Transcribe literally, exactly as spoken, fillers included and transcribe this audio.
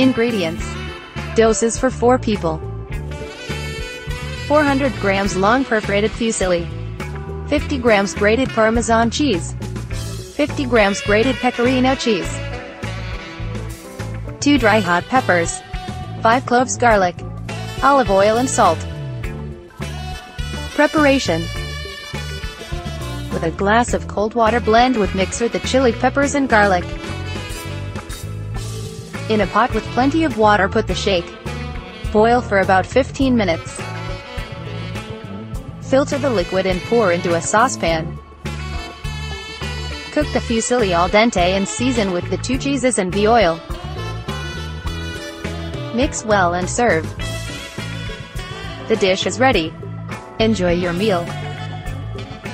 Ingredients. Doses for four people. four hundred grams long perforated fusilli. fifty grams grated Parmesan cheese. fifty grams grated pecorino cheese. two dry hot peppers. five cloves garlic. Olive oil and salt. Preparation. With a glass of cold water, blend with mixer the chili peppers and garlic. In a pot with plenty of water, put the shake. Boil for about fifteen minutes. Filter the liquid and pour into a saucepan. Cook the fusilli al dente and season with the two cheeses and the oil. Mix well and serve. The dish is ready. Enjoy your meal.